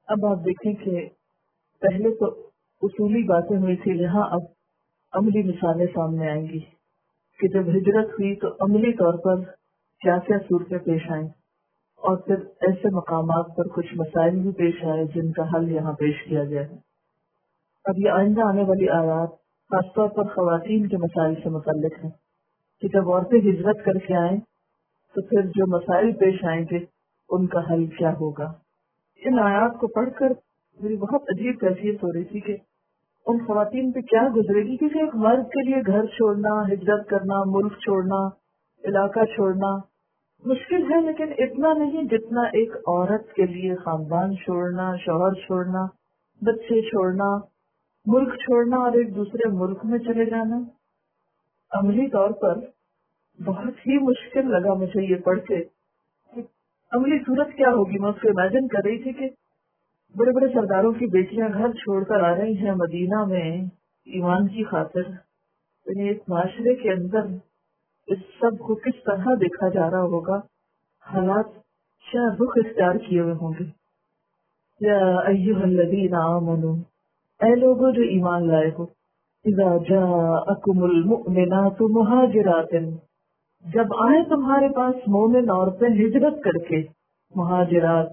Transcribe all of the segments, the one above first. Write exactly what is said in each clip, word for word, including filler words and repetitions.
اب آپ دیکھیں کہ پہلے تو اصولی باتیں ہوئی تھی، یہاں اب عملی مثالیں سامنے آئیں گی کہ جب ہجرت ہوئی تو عملی طور پر کیا کیا صورتیں پیش آئیں، اور پھر ایسے مقامات پر کچھ مسائل بھی پیش آئے جن کا حل یہاں پیش کیا گیا ہے۔ اب یہ آئندہ آنے والی آیات خاص طور پر خواتین کے مسائل سے متعلق ہیں کہ جب عورتیں ہجرت کر کے آئیں تو پھر جو مسائل پیش آئیں گے ان کا حل کیا ہوگا۔ ان آیات کو پڑھ کر میری بہت عجیب کیفیت ہو رہی تھی کہ ان خواتین پہ کیا گزرے گی، کیونکہ ایک مرد کے لیے گھر چھوڑنا، ہجرت کرنا، ملک چھوڑنا، علاقہ چھوڑنا مشکل ہے، لیکن اتنا نہیں جتنا ایک عورت کے لیے خاندان چھوڑنا، شوہر چھوڑنا، بچے چھوڑنا، ملک چھوڑنا اور ایک دوسرے ملک میں چلے جانا۔ عملی طور پر بہت ہی مشکل لگا مجھے یہ پڑھ کے کہ عملی صورت کیا ہوگی۔ میں اس کو امیجن کر رہی تھی کہ بڑے بڑے سرداروں کی بیٹیاں گھر چھوڑ کر آ رہی ہیں مدینہ میں ایمان کی خاطر، یعنی ایک معاشرے کے اندر اس سب کو کس طرح دیکھا جا رہا ہوگا، حالات کیا رخ اختیار کیے ہوئے ہوں گے۔ یا ایھا الذین آمنوا، اے لوگوں جو ایمان لائے ہو، اذا جاءکم المؤمنات مہاجرات، جب آئے تمہارے پاس مومن عورتیں ہجرت کر کے، مہاجرات،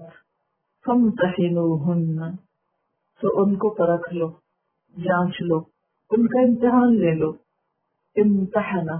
فامتحنوہن، تو ان کو پرکھ لو، جانچ لو، ان کا امتحان لے لو۔ امتحنا،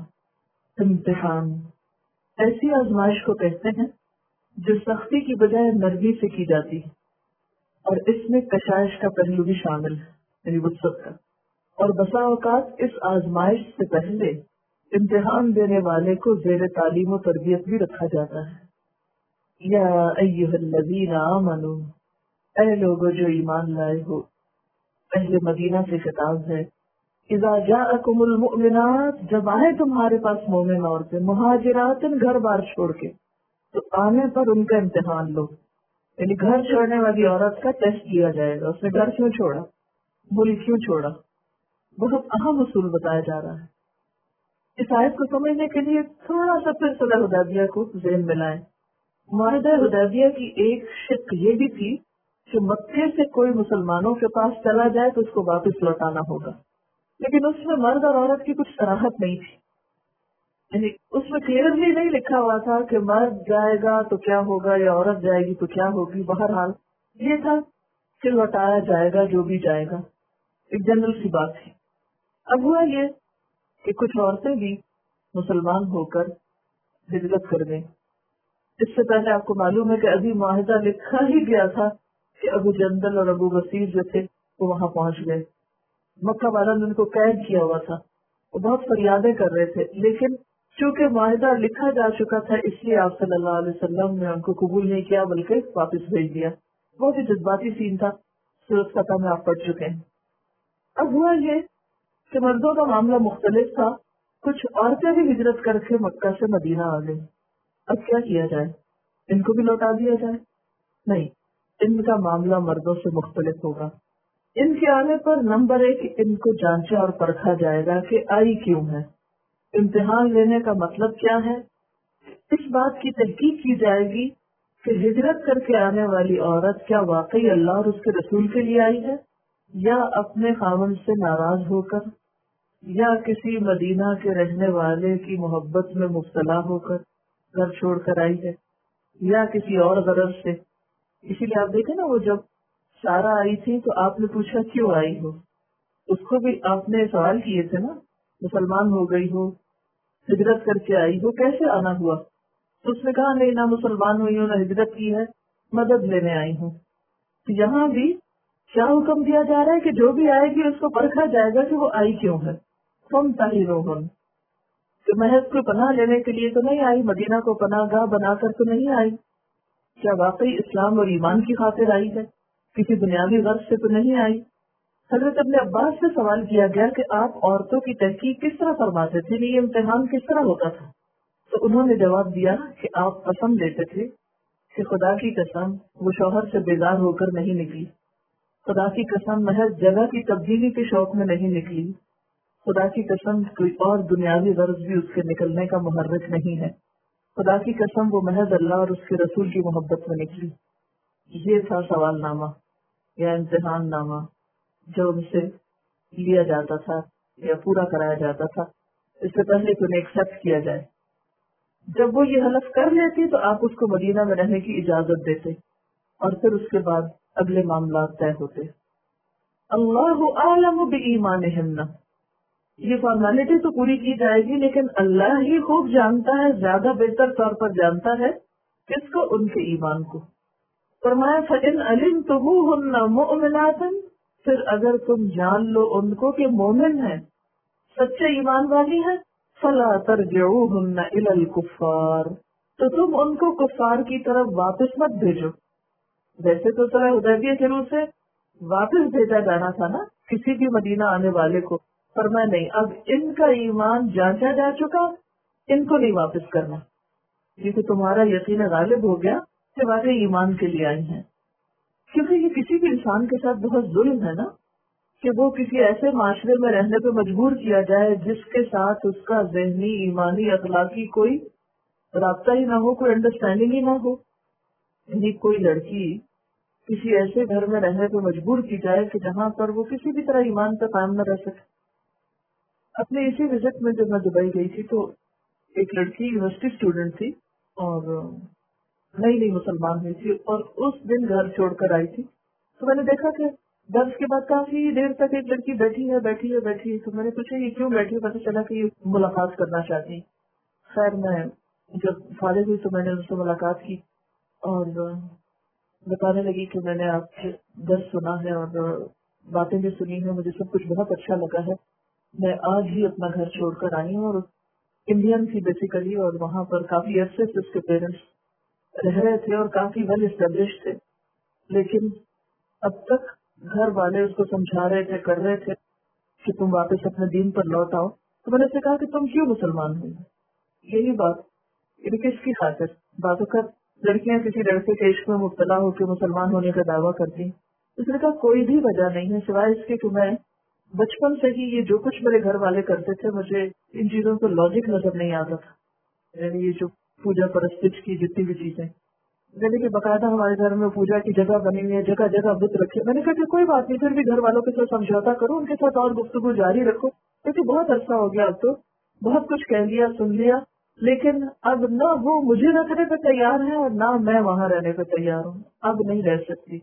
امتحان ایسی آزمائش کو کہتے ہیں جو سختی کی بجائے نرمی سے کی جاتی ہے، اور اس میں کشائش کا پہلو بھی شامل ہے، یعنی وسعت کا، اور بسا اوقات اس آزمائش سے پہلے امتحان دینے والے کو زیر تعلیم و تربیت بھی رکھا جاتا ہے۔ یا ایھا الذین آمنوا، اے لوگو جو ایمان لائے ہو، اہل مدینہ سے خطاب ہے۔ اذا جاءکم المؤمنات، جب آئے تمہارے پاس مومن عورتیں، مہاجرات، گھر بار چھوڑ کے، تو آنے پر ان کا امتحان لو، یعنی گھر چھوڑنے والی عورت کا ٹیسٹ لیا جائے گا، اس نے گھر کیوں چھوڑا، ملک کیوں چھوڑا۔ بہت اہم اصول بتایا جا رہا ہے۔ اس آیت کو سمجھنے کے لیے تھوڑا سا پھر صلح حدیبیہ کو ذہن میں لائیں۔ معاہدہ حدیبیہ کی ایک شق یہ بھی تھی کہ مکے سے کوئی مسلمانوں کے پاس چلا جائے تو اس کو واپس لوٹانا ہوگا، لیکن اس میں مرد اور عورت کی کچھ صراحت نہیں تھی، یعنی اس میں کلیئرلی نہیں لکھا ہوا تھا کہ مرد جائے گا تو کیا ہوگا یا عورت جائے گی تو کیا ہوگی۔ بہرحال یہ تھا کہ لوٹایا جائے گا جو بھی جائے گا، ایک جنرل سی بات تھی۔ اب ہوا یہ کہ کچھ عورتیں بھی مسلمان ہو کر ہجرت کر گئیں۔ اس سے پہلے آپ کو معلوم ہے کہ ابھی معاہدہ لکھا ہی گیا تھا کہ ابو جندل اور ابو بصیر جو تھے وہ وہاں پہنچ گئے، مکہ والوں نے ان کو قید کیا ہوا تھا، وہ بہت فریادیں کر رہے تھے، لیکن چونکہ معاہدہ لکھا جا چکا تھا اس لیے آپ صلی اللہ علیہ وسلم نے ان کو قبول نہیں کیا بلکہ واپس بھیج دیا۔ بہت ہی جذباتی سین تھا، سورۃ فتح میں آپ پڑھ چکے ہیں۔ اب ہوا یہ کہ مردوں کا معاملہ مختلف تھا، کچھ عورتیں بھی ہجرت کر کے مکہ سے مدینہ آ گئی۔ اب کیا کیا جائے، ان کو بھی لوٹا دیا جائے؟ نہیں، ان کا معاملہ مردوں سے مختلف ہوگا۔ ان کے آنے پر نمبر ایک ان کو جانچا اور پرکھا جائے گا کہ آئی کیوں ہے۔ امتحان لینے کا مطلب کیا ہے؟ اس بات کی تحقیق کی جائے گی کہ ہجرت کر کے آنے والی عورت کیا واقعی اللہ اور اس کے رسول کے لیے آئی ہے، یا اپنے خاوند سے ناراض ہو کر، یا کسی مدینہ کے رہنے والے کی محبت میں مبتلا ہو کر گھر چھوڑ کر آئی ہے، یا کسی اور غرض سے۔ اسی لیے آپ دیکھیں نا، وہ جب سارا آئی تھی تو آپ نے پوچھا کیوں آئی ہو، اس کو بھی آپ نے سوال کیے تھے نا، مسلمان ہو گئی ہو، ہجرت کر کے آئی ہو، کیسے آنا ہوا؟ تو اس نے کہا نہیں، نہ مسلمان ہوئی ہوں نہ ہجرت کی ہے، مدد لینے آئی ہوں۔ تو یہاں بھی کیا حکم دیا جا رہا ہے کہ جو بھی آئے گی اس کو پرکھا جائے گا کہ وہ آئی کیوں ہے۔ فامتحنوہن، کہ محض کوئی پناہ لینے کے لیے تو نہیں آئی، مدینہ کو پناہ گاہ بنا کر تو نہیں آئی، کیا واقعی اسلام اور ایمان کی خاطر آئی ہے، کسی دنیاوی غرض سے تو نہیں آئی۔ حضرت ابن عباس سے سوال کیا گیا کہ آپ عورتوں کی تحقیق کس طرح فرماتے تھے، یہ امتحان کس طرح ہوتا تھا؟ تو انہوں نے جواب دیا کہ آپ قسم لیتے تھے کہ خدا کی قسم وہ شوہر سے بیزار ہو کر نہیں نکلی، خدا کی قسم محض جگہ کی تبدیلی کے شوق میں نہیں نکلی، خدا کی قسم کوئی اور دنیاوی غرض بھی اس کے نکلنے کا محرک نہیں ہے، خدا کی قسم وہ محض اللہ اور اس کے رسول کی محبت میں نکلی۔ یہ تھا سوال نامہ۔ یا امتحان نامہ جو ان سے لیا جاتا تھا یا پورا کرایا جاتا تھا، اس سے پہلے کہ انہیں ایکسپٹ کیا جائے، جب وہ یہ حلف کر لیتی تو آپ اس کو مدینہ میں رہنے کی اجازت دیتے اور پھر اس کے بعد اگلے معاملات طے ہوتے۔ اللہ اعلم بایمانہن، یہ فارمیلٹی تو پوری کی جائے گی لیکن اللہ ہی خوب جانتا ہے، زیادہ بہتر طور پر جانتا ہے کس کو، ان کے ایمان کو۔ فرمایا فَإِنْ عَلِمْتُمُوهُنَّ مُؤْمِنَاتٍ، پھر اگر تم جان لو ان کو کہ مومن ہیں، سچے ایمان والی ہیں، فَلَا تَرْجِعُوهُنَّ إِلَى الْكُفَّارِ، تو تم ان کو کفار کی طرف واپس مت بھیجو۔ ویسے تو صلح حدیبیہ کے روح سے واپس بھیجا جانا تھا نا کسی بھی مدینہ آنے والے کو، فرمایا نہیں، اب ان کا ایمان جانچا جا چکا، ان کو نہیں واپس کرنا، کیونکہ تمہارا یقین غالب ہو گیا کہ واقعی ایمان کے لیے آئی ہیں۔ کیونکہ یہ کسی بھی انسان کے ساتھ بہت ظلم ہے نا کہ وہ کسی ایسے معاشرے میں رہنے پہ مجبور کیا جائے جس کے ساتھ اس کا ذہنی، ایمانی، اخلاقی کوئی رابطہ ہی نہ ہو، کوئی انڈرسٹینڈنگ ہی نہ ہو۔ یعنی کوئی لڑکی کسی ایسے گھر میں رہنے پہ مجبور کی جائے کہ جہاں پر وہ کسی بھی طرح ایمان پہ قائم نہ رہ سکے۔ اپنے اسی وزٹ میں جب میں دبئی گئی تھی تو ایک لڑکی یونیورسٹی اسٹوڈنٹ تھی اور نئی نئی مسلمان ہوئی تھی اور اس دن گھر چھوڑ کر آئی تھی، تو میں نے دیکھا کہ درس کے بعد کافی دیر تک ایک لڑکی بیٹھی ہے بیٹھی ہے بیٹھی ہے تو میں نے پوچھا یہ کیوں بیٹھی ہے؟ پتہ چلا کہ یہ ملاقات کرنا چاہتی۔ خیر میں جب فارغ ہوئی تو میں نے ان سے ملاقات کی اور بتانے لگی کہ میں نے آپ کے درس سنا ہے اور باتیں بھی سنی ہیں، مجھے سب کچھ بہت اچھا لگا ہے، میں آج ہی اپنا گھر چھوڑ کر آئی ہوں، اور انڈین تھی بیسیکلی، اور وہاں پر کافی عرصے سے اس کے پیرنٹس رہ رہے تھے اور کافی ویل اسٹیبلش تھے، لیکن اب تک گھر والے اس کو سمجھا رہے تھے، کر رہے تھے کہ تم واپس اپنے دین پر لوٹ آؤ۔ تو میں نے اسے کہا کہ تم کیوں مسلمان ہوئی؟ یہی بات یہ کس کی خاطر؟ بعض اوقات لڑکیاں کسی لڑکے کے عشق میں مبتلا ہو کے مسلمان ہونے کا دعویٰ کرتی، اس نے کہا کوئی بھی وجہ نہیں ہے سوائے اس کے کہ میں بچپن سے ہی یہ جو کچھ میرے گھر والے کرتے تھے مجھے ان چیزوں کو لاجک نظر نہیں آتا تھا، یعنی یہ جو پوجا پرستش کی جتنی بھی چیزیں، یعنی کہ باقاعدہ ہمارے گھر میں پوجا کی جگہ بنی ہوئی ہے، جگہ جگہ بت رکھے۔ میں نے کہا کہ کوئی بات نہیں، پھر بھی گھر والوں کے ساتھ سمجھوتا کرو، ان کے ساتھ اور گفتگو جاری رکھو، کیونکہ بہت عرصہ ہو گیا، اب تو بہت کچھ کہہ لیا سن لیا، لیکن اب نہ وہ مجھے رکھنے پہ تیار ہے اور نہ میں وہاں رہنے پہ تیار ہوں، اب نہیں رہ سکتی،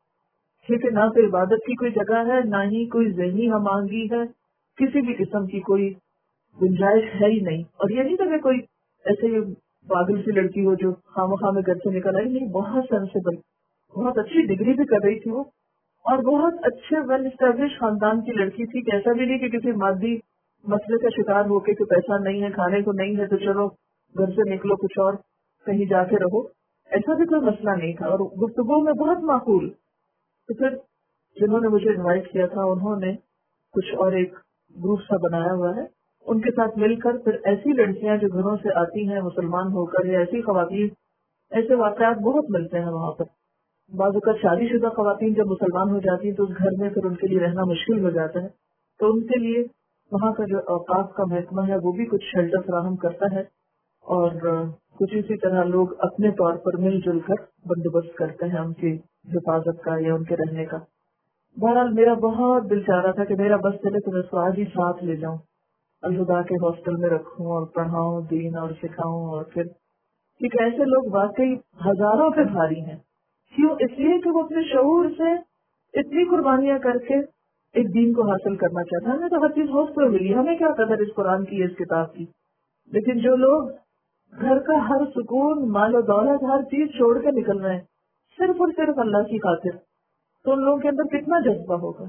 کیونکہ نہ تو عبادت کی کوئی جگہ ہے، نہ ہی کوئی ذہنی ہم آہنگی ہے، کسی بھی قسم کی کوئی گنجائش ہے ہی نہیں۔ اور یہ نہیں کہ کوئی ایسے پاگل سی لڑکی ہو جو خامخواہ میں گھر سے نکل آئی، نہیں، بہت سینسیبل، بہت اچھی ڈگری بھی کر رہی تھی وہ، اور بہت اچھے ویل اسٹیبلش خاندان کی لڑکی تھی، ایسا بھی نہیں کہ کسی مادی مسئلے کا شکار ہو کے کہ پیسہ نہیں ہے، کھانے کو نہیں ہے تو چلو گھر سے نکلو کچھ اور کہیں جا کے رہو، ایسا بھی کوئی مسئلہ نہیں تھا، اور گفتگو میں بہت معقول۔ تو پھر جنہوں نے مجھے انوائٹ کیا تھا انہوں نے کچھ اور ایک گروپ سا بنایا ہوا ہے، ان کے ساتھ مل کر پھر ایسی لڑکیاں جو گھروں سے آتی ہیں مسلمان ہو کر، یا ایسی خواتین، ایسے واقعات بہت ملتے ہیں وہاں پر۔ بعض اوقات شادی شدہ خواتین جب مسلمان ہو جاتی ہیں تو اس گھر میں پھر ان کے لیے رہنا مشکل ہو جاتا ہے، تو ان کے لیے وہاں کا جو اوقاف کا محکمہ ہے وہ بھی کچھ شیلٹر فراہم کرتا ہے، اور کچھ اسی طرح لوگ اپنے طور پر مل جل کر بندوبست کرتے ہیں ان کی حفاظت کا یا ان کے رہنے کا۔ بہرحال میرا بہت دل چاہ رہا تھا کہ میرا بس چلے تو میں اس کو آج ہی ساتھ لے جاؤں، الہدا کے ہاسٹل میں رکھوں اور پڑھاؤں دین اور سکھاؤں، اور پھر کیونکہ ایسے لوگ واقعی ہزاروں پہ بھاری ہیں۔ کیوں؟ اس لیے کہ وہ اپنے شعور سے اتنی قربانیاں کر کے ایک دین کو حاصل کرنا چاہتا ہے۔ ہمیں تو ہر چیز ہوش پہ ملی، ہمیں کیا قدر اس قرآن کی، اس کتاب کی، لیکن جو لوگ گھر کا ہر سکون، مال و دولت، ہر چیز چھوڑ کے نکل رہے ہیں صرف اور صرف اللہ کی خاطر، تو ان لوگوں کے اندر کتنا جذبہ ہوگا۔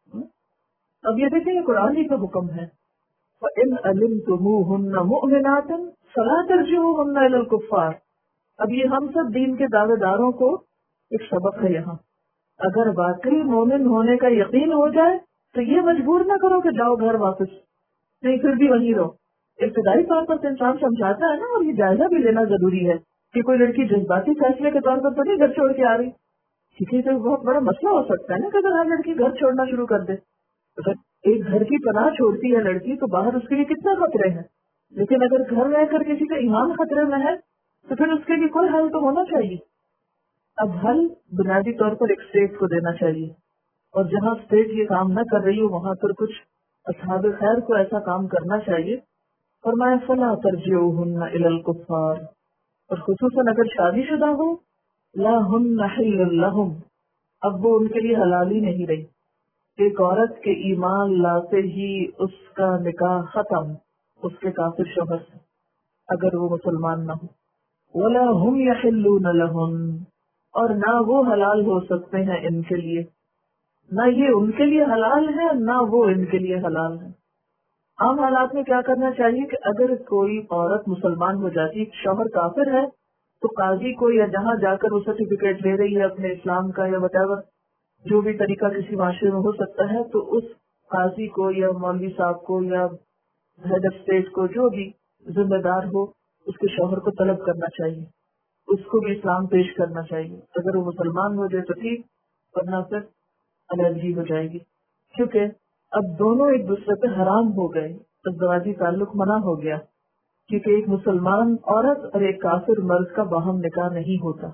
اب یہ دیکھیں یہ قرآن ہی کا حکم ہے، وَإِنْ عَلِمْتُمُوهُنَّ مُؤْمِنَاتٍ فَلَا تَرْجِعُوهُنَّ إِلَى الْكُفَّارِ۔ اب یہ ہم سب دین کے دعوے داروں کو ایک سبق ہے یہاں، اگر واقعی مومن ہونے کا یقین ہو جائے تو یہ مجبور نہ کرو کہ جاؤ گھر واپس، نہیں پھر بھی وہیں رہو۔ ابتدائی طور پر تو انسان سمجھاتا ہے نا، اور یہ جائزہ بھی لینا ضروری ہے کہ کوئی لڑکی جذباتی فیصلے کے طور پر تو نہیں گھر چھوڑ کے آ رہی، کیونکہ تو بہت بڑا مسئلہ ہو سکتا ہے نا کہ اگر ہر لڑکی گھر چھوڑنا شروع کر دے۔ اگر ایک گھر کی پناہ چھوڑتی ہے لڑکی تو باہر اس کے لیے کتنا خطرے ہیں، لیکن اگر گھر رہ کر کسی کا ایمان خطرے میں ہے تو پھر اس کے لیے کوئی حل تو ہونا چاہیے۔ اب حل بنیادی طور پر ایک اسٹیٹ کو دینا چاہیے، اور جہاں اسٹیٹ یہ کام نہ کر رہی ہو وہاں پر کچھ اصحاب خیر کو ایسا کام کرنا چاہیے۔ فرمایا فلا ترجعوہن الی الکفار، اور خصوصاً اگر شادی شدہ ہو، لا ہن حل لہم، اب وہ ان کے لیے حلال ہی نہیں رہی۔ ایک عورت کے ایمان لاتے ہی اس کا نکاح ختم اس کے کافر شوہر سے، اگر وہ مسلمان نہ ہو۔ ولا ہم یحلون لہن، اور نہ وہ حلال ہو سکتے ہیں ان کے لیے، نہ یہ ان کے لیے حلال ہے نہ وہ ان کے لیے حلال ہے۔ عام حالات میں کیا کرنا چاہیے کہ اگر کوئی عورت مسلمان ہو جاتی، شوہر کافر ہے، تو قاضی کو یا جہاں جا کر وہ سرٹیفکیٹ لے رہی ہے اپنے اسلام کا یا whatever جو بھی طریقہ کسی معاشرے میں ہو سکتا ہے، تو اس قاضی کو یا مولوی صاحب کو یا ہیڈ آف اسٹیٹ کو جو بھی ذمہ دار ہو اس کے شوہر کو طلب کرنا چاہیے، اس کو بھی اسلام پیش کرنا چاہیے۔ اگر وہ مسلمان ہو جائے تو ٹھیک، ورنہ پھر الرجی ہو جائے گی، کیونکہ اب دونوں ایک دوسرے پہ حرام ہو گئے، ازدواجی تعلق منع ہو گیا، کیونکہ ایک مسلمان عورت اور ایک کافر مرد کا باہم نکاح نہیں ہوتا۔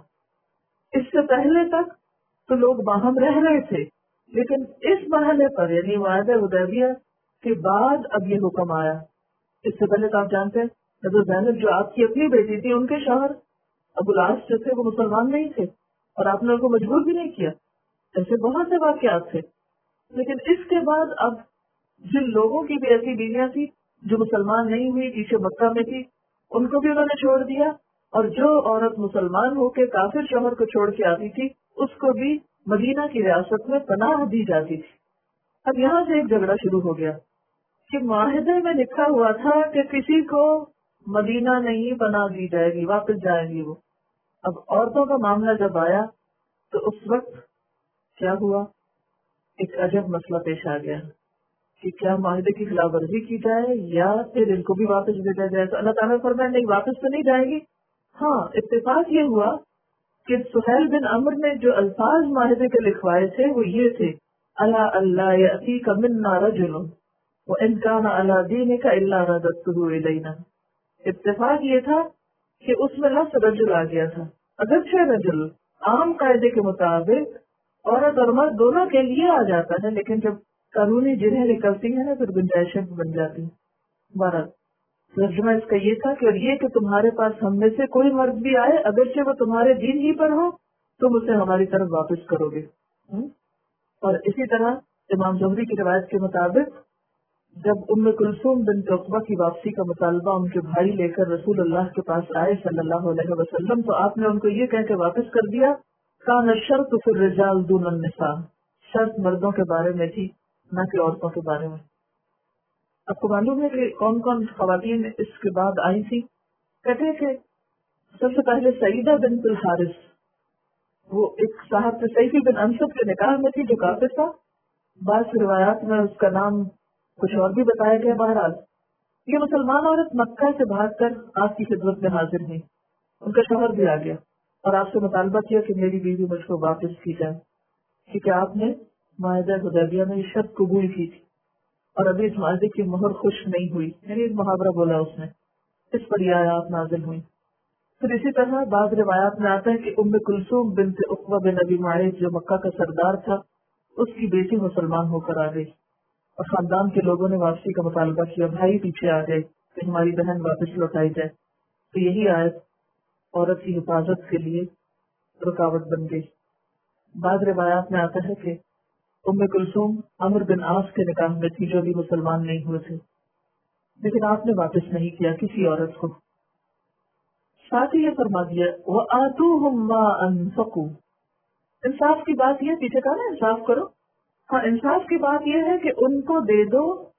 اس سے پہلے تک تو لوگ باہم رہ رہے تھے، لیکن اس مرحلے پر یعنی معاہدہ حدیبیہ کے بعد اب یہ حکم آیا۔ اس سے پہلے تو آپ جانتے ہیں حضرت زینب جو آپ کی اپنی بیٹی تھی، ان کے شوہر ابو العاص جو تھے وہ مسلمان نہیں تھے، اور آپ نے ان کو مجبور بھی نہیں کیا۔ ایسے بہت سے واقعات تھے، لیکن اس کے بعد اب جن لوگوں کی بھی ایسی بیویاں تھی جو مسلمان نہیں ہوئی، پیچھے مکہ میں تھی، ان کو بھی انہوں نے چھوڑ دیا، اور جو عورت مسلمان ہو کے کافر شوہر کو چھوڑ کے آتی تھی اس کو بھی مدینہ کی ریاست میں پناہ دی جاتی تھی۔ اب یہاں سے ایک جھگڑا شروع ہو گیا کہ معاہدے میں لکھا ہوا تھا کہ کسی کو مدینہ نہیں پناہ دی جائے گی، واپس جائے گی وہ۔ اب عورتوں کا معاملہ جب آیا تو اس وقت کیا ہوا، ایک عجب مسئلہ پیش آ گیا کہ کیا معاہدے کی خلاف ورزی کی جائے یا پھر ان کو بھی واپس بھیجا جائے۔ تو اللہ تعالیٰ فرمایا نہیں، واپس تو نہیں جائے گی۔ ہاں، اتفاق یہ ہوا کہ سہیل بن عمرو نے جو الفاظ معاہدے کے لکھوائے تھے وہ یہ تھے، الا اللہ یأتیک منا رجل وان کان علی دینک الا رددته الینا۔ اتفاق یہ تھا کہ اس میں لفظ رجل آ گیا تھا، اگرچہ رجل عام قاعدے کے مطابق عورت اور مرد دونوں کے لیے آ جاتا ہے، لیکن جب قانونی جنہیں نکلتی ہیں نا پھر گنجائشیں بن جاتی ہیں۔ بہرحال ترجمہ اس کا یہ تھا کہ اور یہ کہ تمہارے پاس ہم میں سے کوئی مرد بھی آئے، اگرچہ وہ تمہارے دین ہی پر ہو، تم اسے ہماری طرف واپس کرو گے۔ اور اسی طرح امام زہری کی روایت کے مطابق جب ام کلثوم بنت عقبہ کی واپسی کا مطالبہ ان کے بھائی لے کر رسول اللہ کے پاس آئے صلی اللہ علیہ وسلم، تو آپ نے ان کو یہ کہہ کے واپس کر دیا، کان الشرط فی الرجال دون النساء، شرط مردوں کے بارے میں تھی نہ کہ عورتوں کے بارے میں۔ آپ کو معلوم ہے کہ کون کون خواتین اس کے بعد آئی تھی؟ کہتے کہ سب سے پہلے سعیدہ بنت الحارث، وہ ایک صاحب سے سیفی بن انصب کے نکاح میں تھی جو کافر تھا، بعض روایات میں اس کا نام کچھ اور بھی بتایا گیا۔ بہرحال یہ مسلمان عورت مکہ سے بھاگ کر آپ کی خدمت میں حاضر ہوئی، ان کا شوہر بھی آ گیا اور آپ سے مطالبہ کیا کہ میری بیوی مجھ کو واپس کی جائے، کیونکہ آپ نے معاہدہ حدیبیہ میں یہ شرط قبول کی تھی اور ابھی اس معاہدے کی مہر خشک نہیں ہوئی، یعنی ایک محاورہ بولا اس نے، اس پر یہ آیات نازل ہوئی۔ پھر اسی طرح بعض روایات میں آتا ہے کہ ام کلثوم بنت عقبہ بن ابی معیط جو مکہ کا سردار تھا، اس کی بیٹی مسلمان ہو کر آ گئی اور خاندان کے لوگوں نے واپسی کا مطالبہ کیا، بھائی پیچھے آ گئے کہ ہماری بہن واپس لوٹائی جائے، تو یہی آیت عورت کی حفاظت کے لیے رکاوٹ بن گئی۔ بعض روایات میں آتا ہے کہ ام کلثوم عمرو بن عاص کے نکاح میں تھی جو بھی مسلمان نہیں ہوئے تھے، لیکن آپ نے واپس نہیں کیا کسی عورت کو۔ ساتھ ہی یہ فرما دیا وَآتُوهُمْ مَا أَنفَقُوا، انصاف کی بات یہ، پیچھے کہا نا انصاف کرو، ہاں انصاف کی بات یہ ہے کہ ان کو دے دو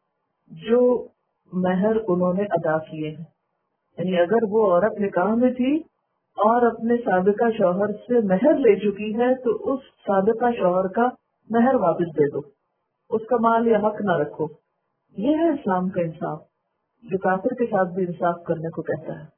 جو مہر انہوں نے ادا کیے ہیں، یعنی اگر وہ عورت نکاح میں تھی اور اپنے سابقہ شوہر سے مہر لے چکی ہے تو اس سابقہ شوہر کا مہر واپس دے دو، اس کا مال یا حق نہ رکھو۔ یہ ہے اسلام کا انصاف، جو کافر کے ساتھ بھی انصاف کرنے کو کہتا ہے۔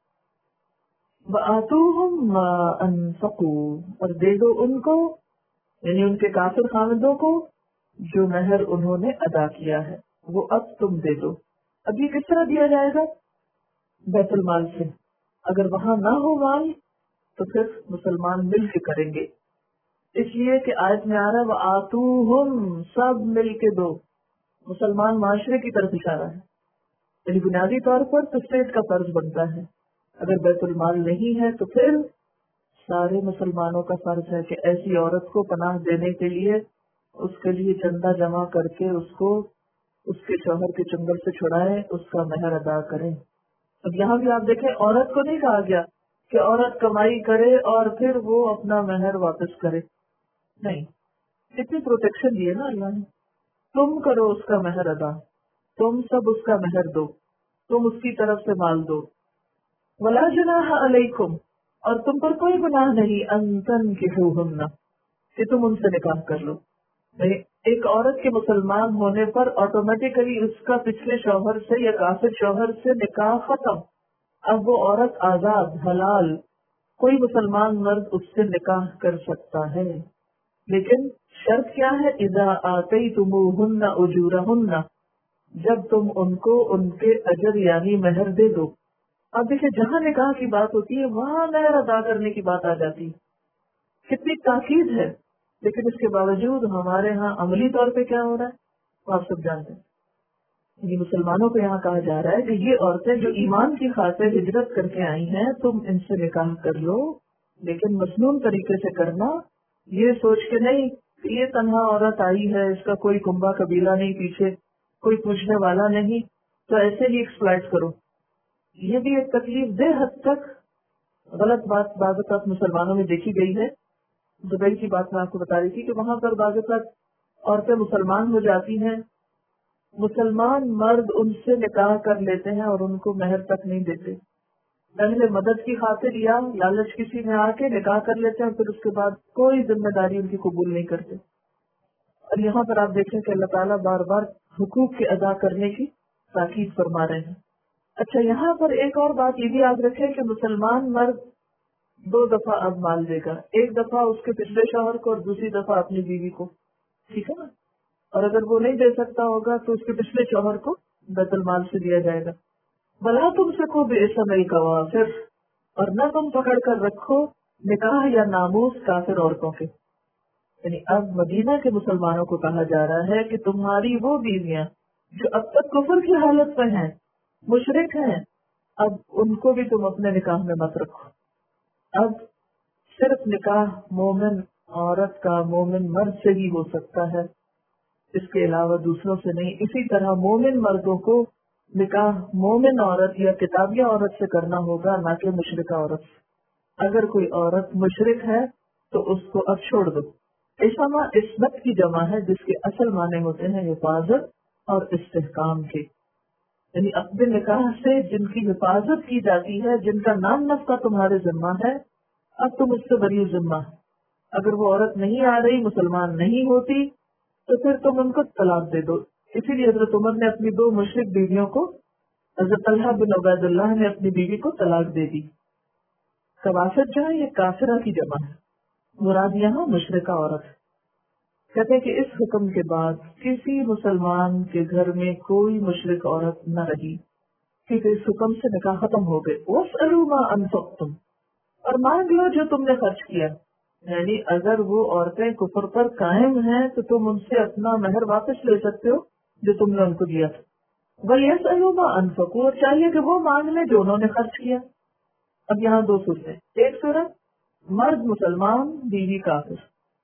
وَآتُوهُمْ مَا أَنفَقُوا، اور دے دو ان کو یعنی ان کے کافر خاندوں کو جو مہر انہوں نے ادا کیا ہے، وہ اب تم دے دو۔ اب یہ کس طرح دیا جائے گا؟ بیت المال سے۔ اگر وہاں نہ ہو مال تو پھر مسلمان مل کے کریں گے، اس لیے کہ آیت میں آ رہا ہے وَآتُوهُمْ، سب مل کے دو، مسلمان معاشرے کی طرف اشارہ ہے، یعنی بنیادی طور پر تو اسٹیٹ کا فرض بنتا ہے، اگر بیت المال نہیں ہے تو پھر سارے مسلمانوں کا فرض ہے کہ ایسی عورت کو پناہ دینے کے لیے اس کے لیے چندہ جمع کر کے اس کو اس کے شوہر کے چنگل سے چھڑائے، اس کا مہر ادا کریں۔ اب یہاں بھی آپ دیکھیں عورت کو نہیں کہا گیا کہ عورت کمائی کرے اور پھر وہ اپنا مہر واپس کرے، نہیں، کتنی پروٹیکشن دی ہے نا اللہ نے، تم کرو اس کا مہر ادا، تم سب اس کا مہر دو، تم اس کی طرف سے مال دو۔ ولا جناح علیکم، اور تم پر کوئی گناہ نہیں ان تنکحوہن، کہ تم ان سے نکاح کر لو۔ ایک عورت کے مسلمان ہونے پر آٹومیٹیکلی اس کا پچھلے شوہر سے یا کافر شوہر سے نکاح ختم، اب وہ عورت آزاد حلال، کوئی مسلمان مرد اس سے نکاح کر سکتا ہے، لیکن شرط کیا ہے؟ اذا آتیتموہن اجورہن، جب تم ان کو ان کے اجر یعنی مہر دے دو۔ اب دیکھیں جہاں نکاح کی بات ہوتی ہے وہاں مہر ادا کرنے کی بات آ جاتی ہے، کتنی تاکید ہے، لیکن اس کے باوجود ہمارے ہاں عملی طور پہ کیا ہو رہا ہے آپ سب جانتے ہیں۔ یہ مسلمانوں کو یہاں کہا جا رہا ہے کہ یہ عورتیں جو ایمان کی خاطر ہجرت کر کے آئی ہیں تم ان سے نکاح کر لو، لیکن مسنون طریقے سے کرنا، یہ سوچ کے نہیں کہ یہ تنہا عورت آئی ہے، اس کا کوئی کنبا قبیلہ نہیں، پیچھے کوئی پوچھنے والا نہیں، تو ایسے ہی ایکسپلائٹ کرو۔ یہ بھی ایک تکلیف دہ حد تک غلط بات بعض اوقات مسلمانوں میں دیکھی گئی ہے۔ دبئی کی بات میں آپ کو بتا رہی تھی کہ وہاں پر بعض اوقات عورتیں مسلمان ہو جاتی ہیں، مسلمان مرد ان سے نکاح کر لیتے ہیں اور ان کو مہر تک نہیں دیتے، پہلے مدد کی خاطر یا لالچ کسی میں آ کے نکاح کر لیتے ہیں، پھر اس کے بعد کوئی ذمہ داری ان کی قبول نہیں کرتے۔ اور یہاں پر آپ دیکھیں کہ اللہ تعالیٰ بار بار حقوق کے ادا کرنے کی تاکید فرما رہے ہیں۔ اچھا یہاں پر ایک اور بات یہ بھی یاد رکھیں کہ مسلمان مرد دو دفعہ اب مال دے گا، ایک دفعہ اس کے پچھلے شوہر کو اور دوسری دفعہ اپنی بیوی کو، ٹھیک ہے نا؟ اور اگر وہ نہیں دے سکتا ہوگا تو اس کے پچھلے شوہر کو بیت المال سے دیا جائے گا۔ بلا تم سے کو بے اسم الکوافر، اور نہ تم پکڑ کر رکھو نکاح یا ناموس کافر عورتوں کے، یعنی اب مدینہ کے مسلمانوں کو کہا جا رہا ہے کہ تمہاری وہ بیویاں جو اب تک کفر کی حالت میں ہیں، مشرک ہیں، اب ان کو بھی تم اپنے نکاح میں مت رکھو۔ اب صرف نکاح مومن عورت کا مومن مرد سے ہی ہو سکتا ہے، اس کے علاوہ دوسروں سے نہیں۔ اسی طرح مومن مردوں کو نکاح مومن عورت یا کتابیہ عورت سے کرنا ہوگا، نہ کہ مشرکہ عورت سے۔ اگر کوئی عورت مشرک ہے تو اس کو اب چھوڑ دو۔ اسما عصمت کی جمع ہے جس کے اصل معنی ہوتے ہیں حفاظت اور استحکام کے، یعنی اپنے نکاح سے جن کی حفاظت کی جاتی ہے، جن کا نام نفقہ تمہارے ذمہ ہے، اب تم اس سے بری ذمہ ہے۔ اگر وہ عورت نہیں آ رہی، مسلمان نہیں ہوتی، تو پھر تم ان کو طلاق دے دو۔ اسی لیے حضرت عمر نے اپنی دو مشرک بیویوں کو، حضرت طلحہ بن عبید اللہ نے اپنی بیوی کو طلاق دے دی۔ کوافر جو ہے یہ کافرہ کی جمع ہے، مراد یہاں مشرکہ عورت ہے۔ کہتے ہیں کہ اس حکم کے بعد کسی مسلمان کے گھر میں کوئی مشرک عورت نہ رہی، کیونکہ اس حکم سے نکاح ختم ہو گئے۔ وَاسْأَلُوا مَا أَنفَقْتُمْ، اور مانگ لو جو تم نے خرچ کیا، یعنی اگر وہ عورتیں کفر پر قائم ہیں تو تم ان سے اپنا مہر واپس لے سکتے ہو جو تم نے ان کو دیا تھا۔ وَلْيَسْأَلُوا مَا أَنفَقُوا، اور چاہیے کہ وہ مانگ لیں جو انہوں نے خرچ کیا۔ اب یہاں دو صورتیں، ایک صورت مرد مسلمان بیوی کافر،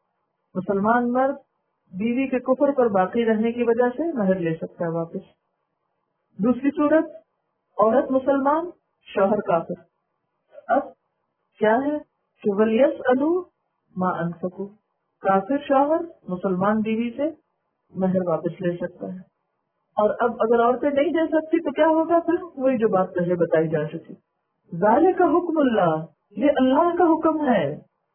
مسلمان مرد بیوی کے کفر پر باقی رہنے کی وجہ سے مہر لے سکتا ہے واپس۔ دوسری صورت عورت مسلمان شوہر کافر۔ اب کیا ہے کہ وَلْيَسْأَلُوا مَا أَنفَقُوا، کافر شوہر مسلمان بیوی سے مہر واپس لے سکتا ہے۔ اور اب اگر عورتیں نہیں دے سکتی تو کیا ہوگا؟ پھر وہی جو بات پہلے بتائی جا چکی، ذالک حکم اللہ، یہ اللہ کا حکم ہے،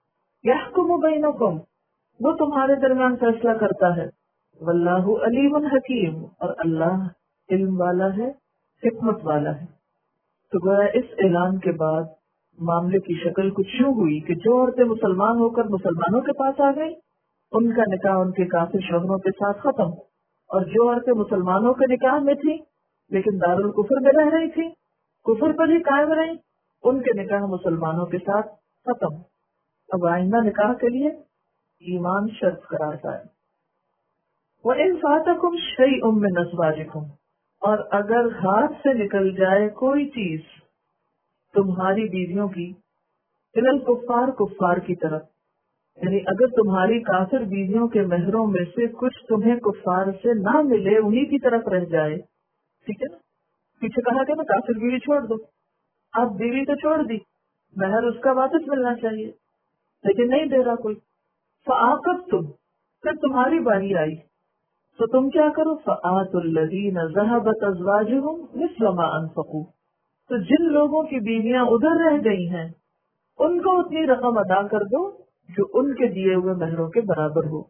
یحکم بینکم، وہ تمہارے درمیان فیصلہ کرتا ہے، واللہ علیم حکیم، اور اللہ علم والا ہے، حکمت والا ہے۔ تو گویا اس اعلان کے بعد معاملے کی شکل کچھ یوں ہوئی کہ جو عورتیں مسلمان ہو کر مسلمانوں کے پاس آ گئی ان کا نکاح ان کے کافر شوہروں کے ساتھ ختم، اور جو عورتیں مسلمانوں کے نکاح میں تھیں لیکن دارالکفر میں رہ رہی تھی، کفر پر ہی قائم رہی، ان کے نکاح مسلمانوں کے ساتھ ختم. اب آئندہ نکاح کے لیے ایمان شرط قرار جائے. وَإِنْ فَاتَكُمْ شَيْءٌ مِّنْ أَزْوَاجِكُمْ، اور اگر ہاتھ سے نکل جائے کوئی چیز تمہاری بیویوں کی، اِلَى الْكُفَّارِ کفار کی طرف، یعنی اگر تمہاری کافر بیویوں کے مہروں میں سے کچھ تمہیں کفار سے نہ ملے، انہی کی طرف رہ جائے، ٹھیک ہے نا. پیچھے کہا کہ نا کافر بیوی چھوڑ دو، اب بیوی تو چھوڑ دی، مہر اس کا واپس ملنا چاہیے لیکن نہیں دے رہا کوئی. فَعَاقَبْتُمْ، پھر تمہاری باری آئی تو تم کیا کرو؟ فَآتُوا الَّذِينَ ذَهَبَتْ أَزْوَاجُهُمْ مِثْلَ مَا أَنفَقُوا، تو جن لوگوں کی بیویاں ادھر رہ گئی ہیں ان کو اتنی رقم ادا کر دو جو ان کے دیے ہوئے مہروں کے برابر ہو.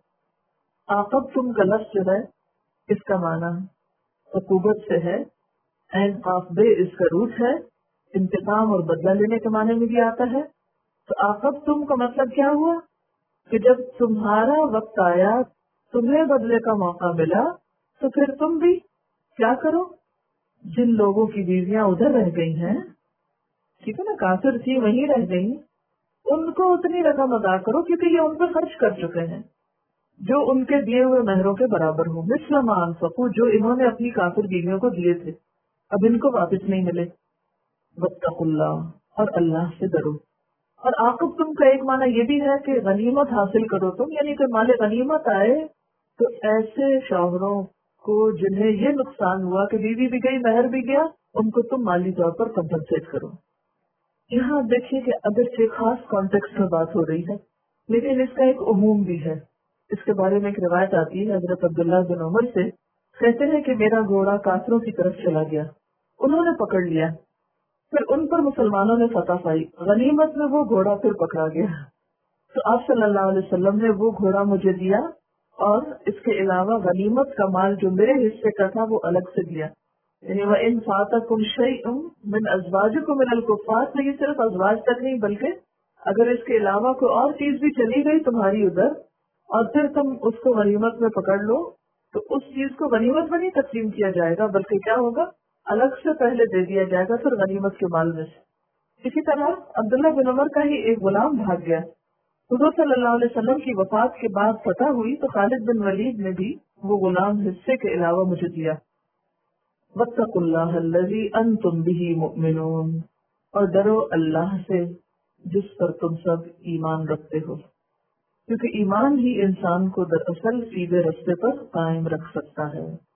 عاقبتم کا لفظ جو ہے اس کا معنی عقوبت سے ہے، عین قاف بے اس کا روٹ ہے، انتقام اور بدلہ لینے کے معنی میں بھی آتا ہے. تو عاقبتم کا مطلب کیا ہوا کہ جب تمہارا وقت آیا، تمہیں بدلے کا موقع ملا، تو پھر تم بھی کیا کرو؟ جن لوگوں کی بیویاں ادھر رہ گئی ہیں، ٹھیک ہے نا، کافر تھی وہیں رہ گئی، ان کو اتنی رقم ادا کرو کیونکہ یہ ان پہ خرچ کر چکے ہیں جو ان کے دیے ہوئے مہروں کے برابر ہو. مثل ما انفقوا، جو انہوں نے اپنی کافر بیویوں کو دیے تھے اب ان کو واپس نہیں ملے. واتقوا اللہ، اور اللہ سے ڈرو. اور عاقب تم کا ایک معنی یہ بھی ہے کہ غنیمت حاصل کرو تم، یعنی کہ مال غنیمت آئے تو ایسے شوہروں کو جنہیں یہ نقصان ہوا کہ بیوی بھی گئی مہر بھی گیا، ان کو تم مالی طور پر کمپنسیٹ کرو. یہاں دیکھیے کہ اگرچہ خاص کانٹیکسٹ میں بات ہو رہی ہے لیکن اس کا ایک عموم بھی ہے. اس کے بارے میں ایک روایت آتی ہے حضرت عبداللہ بن عمر سے، کہتے ہیں کہ میرا گھوڑا کافروں کی طرف چلا گیا، انہوں نے پکڑ لیا، پھر ان پر مسلمانوں نے فتح پائی، غنیمت میں وہ گھوڑا پھر پکڑا گیا. تو آپ صلی اللہ علیہ وسلم نے وہ گھوڑا مجھے دیا اور اس کے علاوہ غنیمت کا مال جو میرے حصے کا تھا وہ الگ سے دیا. یعنی وَإِنْ فَاتَكُمْ شَيْءٌ مِّنْ أَزْوَاجِكُمْ مِنَ الْكُفَّارِ، تو یہ صرف ازواج تک نہیں بلکہ اگر اس کے علاوہ کوئی اور چیز بھی چلی گئی تمہاری ادھر اور پھر تم اس کو غنیمت میں پکڑ لو تو اس چیز کو غنیمت میں نہیں تقسیم کیا جائے گا بلکہ کیا ہوگا، الگ سے پہلے دے دیا جائے گا پھر غنیمت کے مال میں سے. اسی طرح عبداللہ بن عمر کا ہی ایک غلام بھاگ گیا. حضور صلی اللہ علیہ وسلم کی وفات کے بعد فتح ہوئی تو خالد بن ولید نے بھی وہ غلام حصے کے علاوہ مجھے دیا. واتقوا اللہ الذی انتم بہ مؤمنون، اور ڈرو اللہ سے جس پر تم سب ایمان رکھتے ہو، کیونکہ ایمان ہی انسان کو دراصل سیدھے رستے پر قائم رکھ سکتا ہے.